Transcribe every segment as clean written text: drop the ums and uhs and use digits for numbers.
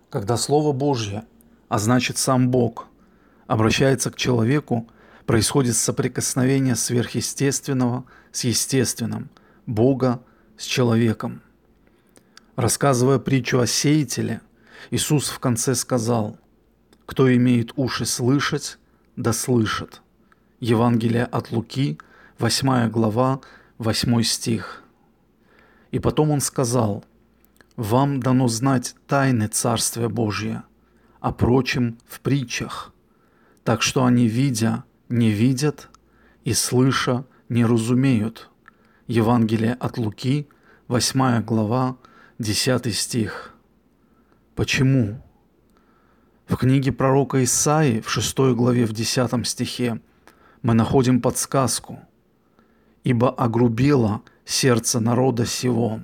Когда Слово Божье, а значит сам Бог, обращается к человеку, происходит соприкосновение сверхъестественного с естественным, Бога с человеком. Рассказывая притчу о сеятеле, Иисус в конце сказал: «Кто имеет уши слышать, да слышит». Евангелие от Луки, 8 глава, 8 стих. И потом Он сказал: «Вам дано знать тайны Царствия Божия, а прочим в притчах, так что они, видя, не видят, и слыша, не разумеют». Евангелие от Луки, 8 глава, 10 стих. Почему? В книге пророка Исаии, в 6 главе, в 10 стихе, мы находим подсказку: «Ибо огрубело сердце народа сего».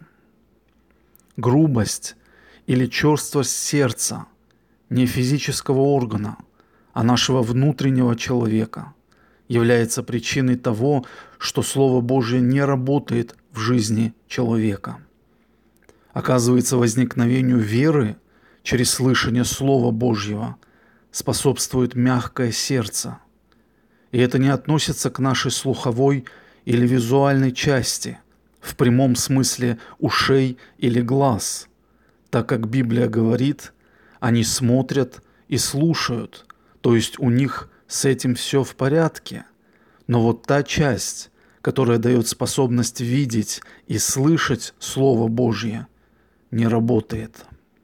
Грубость или черствость сердца не физического органа, а нашего внутреннего человека является причиной того, что Слово Божие не работает в жизни человека. Оказывается, возникновению веры через слышание Слова Божьего способствует мягкое сердце. И это не относится к нашей слуховой или визуальной части, в прямом смысле ушей или глаз, так как Библия говорит, они смотрят и слушают, то есть у них с этим все в порядке. Но вот та часть, которая дает способность видеть и слышать Слово Божье, не работает.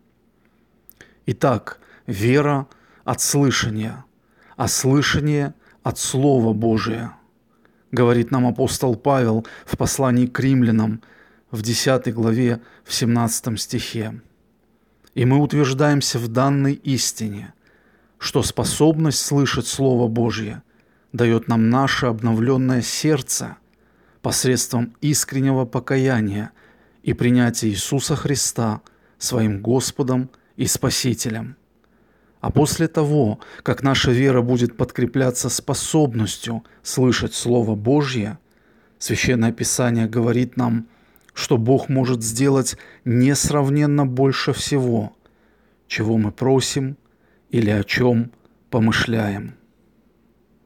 Итак, вера от слышания, а слышание от Слова Божия, говорит нам апостол Павел в послании к римлянам в 10 главе, в 17 стихе. И мы утверждаемся в данной истине, что способность слышать Слово Божье дает нам наше обновленное сердце посредством искреннего покаяния и принятия Иисуса Христа своим Господом и Спасителем. А после того, как наша вера будет подкрепляться способностью слышать Слово Божье, Священное Писание говорит нам, что Бог может сделать несравненно больше всего, чего мы просим или о чем помышляем.